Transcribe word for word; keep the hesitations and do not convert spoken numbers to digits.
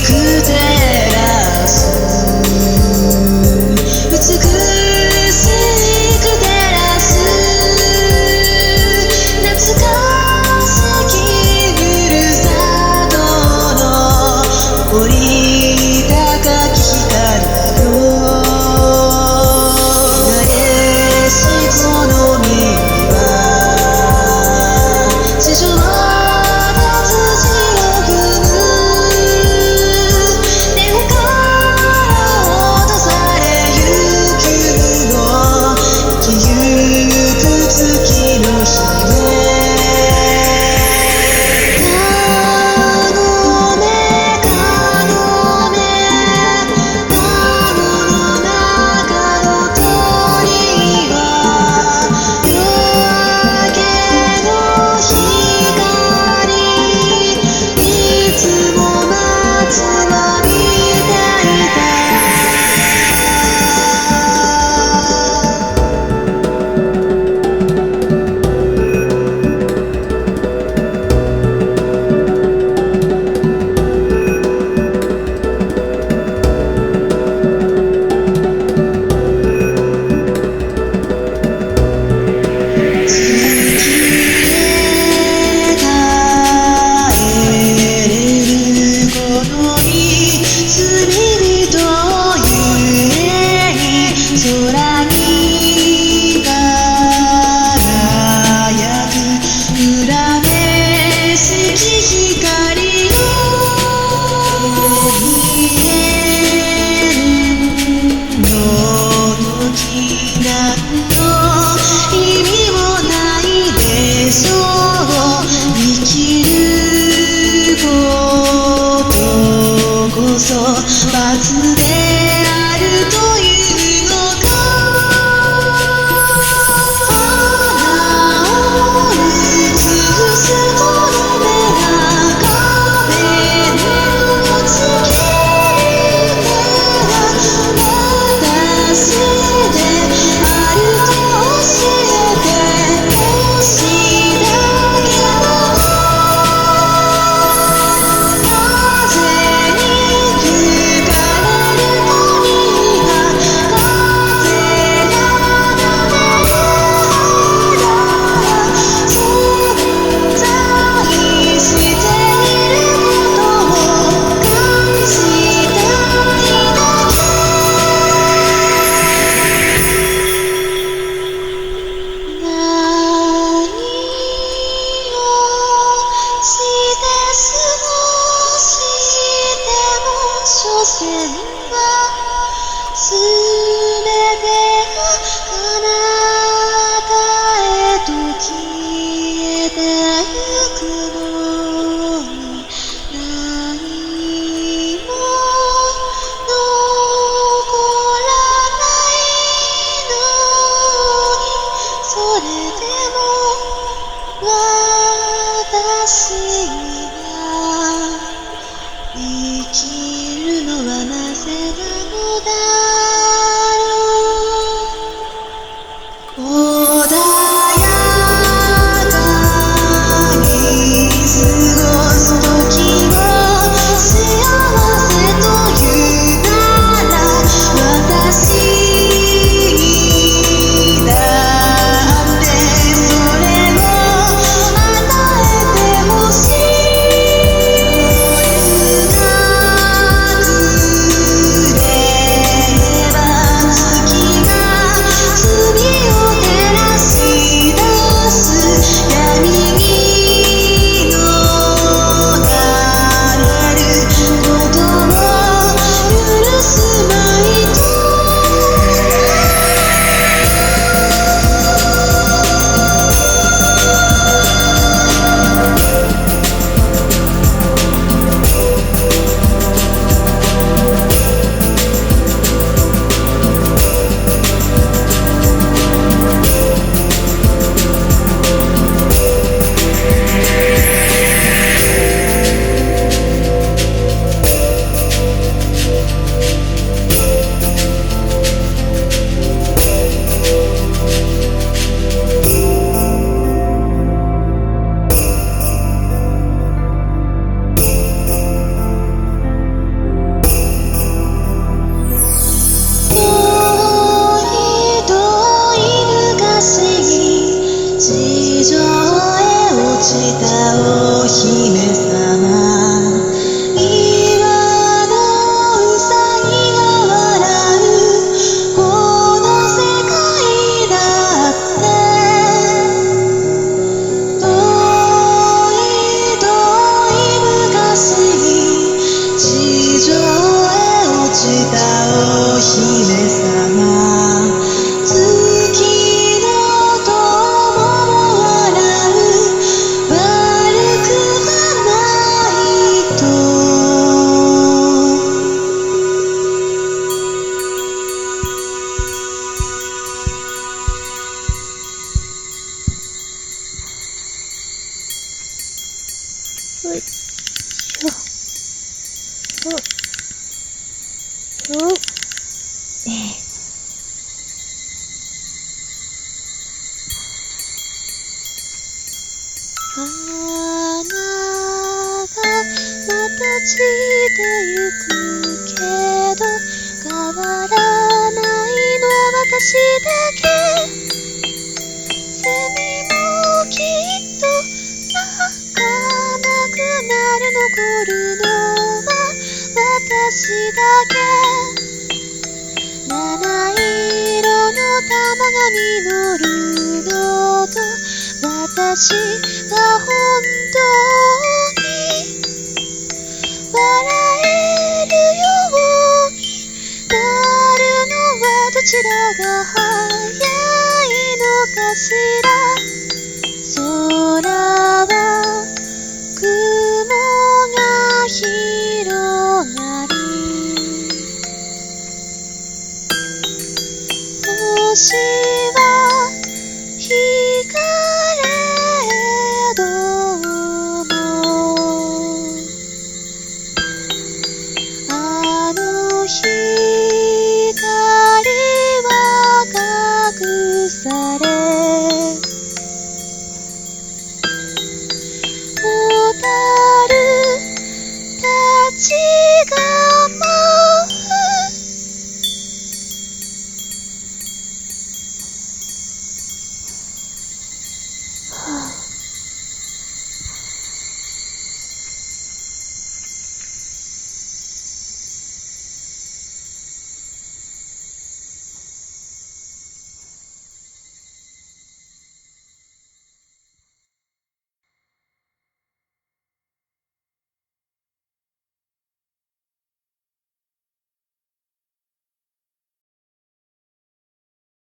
照らす美しく照らす懐かしきふるさとの誇り高き光よなでしこの身は地上で土を踏む根から落とされゆくの生きゆく月の姫かごめかごめかごの中の鳥は夜明けの光いつも待つのみていた罰であるというのか花を映すこの目が壁のつけから私であると教えてほしいだけど風に吹かれる鳥が風が流れる間存在していることを感じたいだけ何をして過ごしても所詮は全てが彼方へと消えてゆくのに何も残らないのにそれでも私が生きるのはなぜなのだね。花がまた散ってゆくけど変わらないのは私だけ。セミもきっと泣かなくなる。残るのは私だけ。七色の玉が実るのと私が本当に笑えるようになるのはどちらが早いのかしら。空は雲が広がり星は